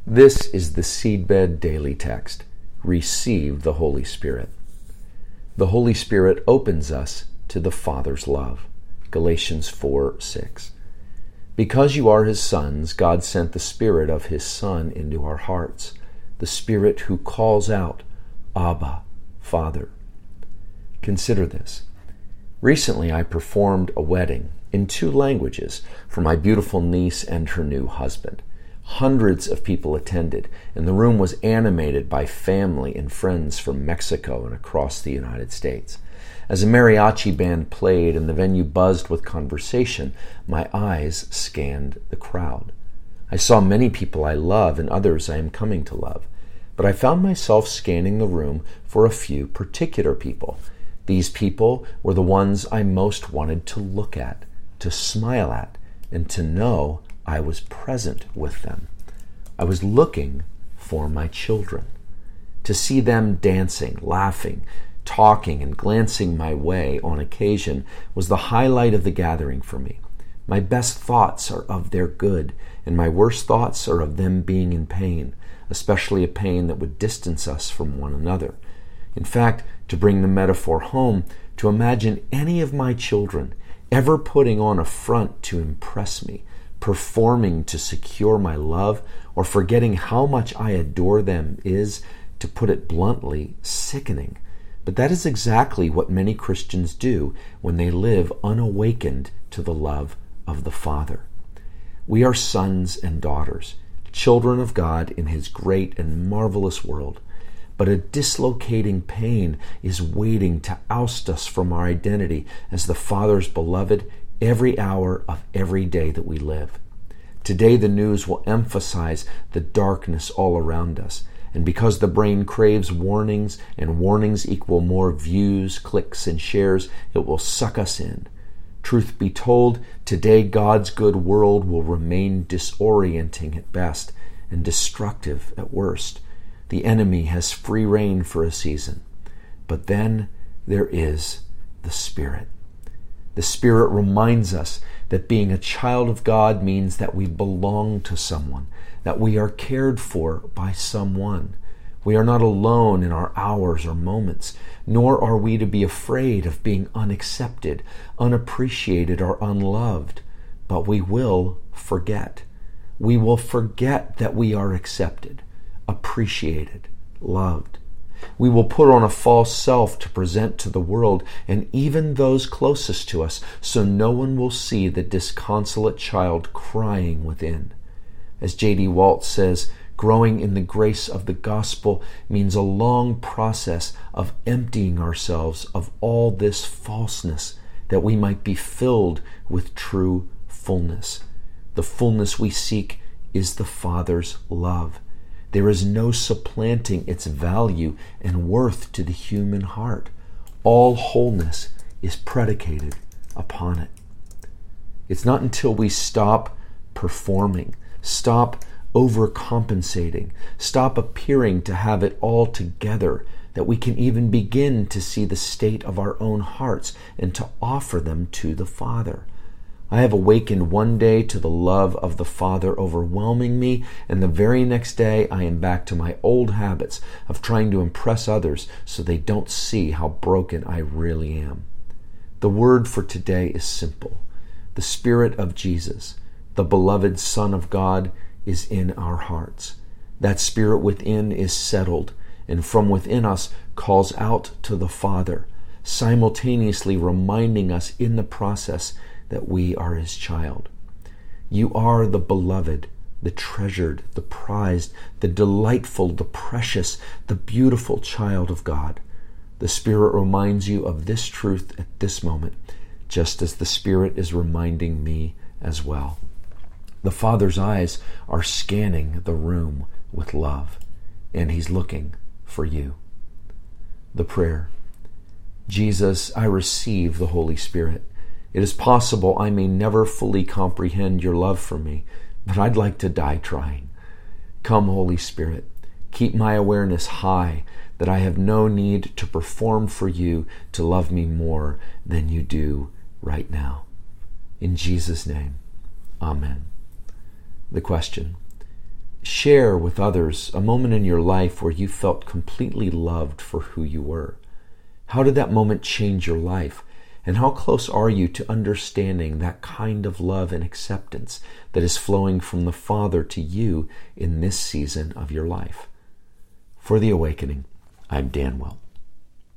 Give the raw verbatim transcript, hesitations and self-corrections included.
This is the Seedbed Daily Text. Receive the Holy Spirit. The Holy Spirit opens us to the Father's love. Galatians four six. Because you are His sons, God sent the Spirit of His Son into our hearts, the Spirit who calls out, Abba, Father. Consider this. Recently I performed a wedding in two languages for my beautiful niece and her new husband. Hundreds of people attended, and the room was animated by family and friends from Mexico and across the United States. As a mariachi band played and the venue buzzed with conversation, my eyes scanned the crowd. I saw many people I love and others I am coming to love, but I found myself scanning the room for a few particular people. These people were the ones I most wanted to look at, to smile at, and to know I was present with them. I was looking for my children. To see them dancing, laughing, talking, and glancing my way on occasion was the highlight of the gathering for me. My best thoughts are of their good, and my worst thoughts are of them being in pain, especially a pain that would distance us from one another. In fact, to bring the metaphor home, to imagine any of my children ever putting on a front to impress me, performing to secure my love, or forgetting how much I adore them is, to put it bluntly, sickening. But that is exactly what many Christians do when they live unawakened to the love of the Father. We are sons and daughters, children of God in His great and marvelous world. But a dislocating pain is waiting to oust us from our identity as the Father's beloved every hour of every day that we live. Today the news will emphasize the darkness all around us, and because the brain craves warnings, and warnings equal more views, clicks, and shares, it will suck us in. Truth be told, today God's good world will remain disorienting at best and destructive at worst. The enemy has free rein for a season. But then there is the Spirit. The Spirit reminds us that being a child of God means that we belong to someone, that we are cared for by someone. We are not alone in our hours or moments, nor are we to be afraid of being unaccepted, unappreciated, or unloved. But we will forget. We will forget that we are accepted, appreciated, loved. We will put on a false self to present to the world and even those closest to us, so no one will see the disconsolate child crying within. As J D Waltz says, growing in the grace of the gospel means a long process of emptying ourselves of all this falseness, that we might be filled with true fullness. The fullness we seek is the Father's love. There is no supplanting its value and worth to the human heart. All wholeness is predicated upon it. It's not until we stop performing, stop overcompensating, stop appearing to have it all together, that we can even begin to see the state of our own hearts and to offer them to the Father. I have awakened one day to the love of the Father overwhelming me, and the very next day I am back to my old habits of trying to impress others so they don't see how broken I really am. The word for today is simple. The Spirit of Jesus, the beloved Son of God, is in our hearts. That Spirit within is settled, and from within us calls out to the Father, simultaneously reminding us in the process that we are His child. You are the beloved, the treasured, the prized, the delightful, the precious, the beautiful child of God. The Spirit reminds you of this truth at this moment, just as the Spirit is reminding me as well. The Father's eyes are scanning the room with love, and He's looking for you. The prayer. Jesus, I receive the Holy Spirit. It is possible I may never fully comprehend your love for me, but I'd like to die trying. Come, Holy Spirit, keep my awareness high that I have no need to perform for you to love me more than you do right now. In Jesus' name, amen. The question: share with others a moment in your life where you felt completely loved for who you were. How did that moment change your life? And how close are you to understanding that kind of love and acceptance that is flowing from the Father to you in this season of your life? For The Awakening, I'm Dan Welch.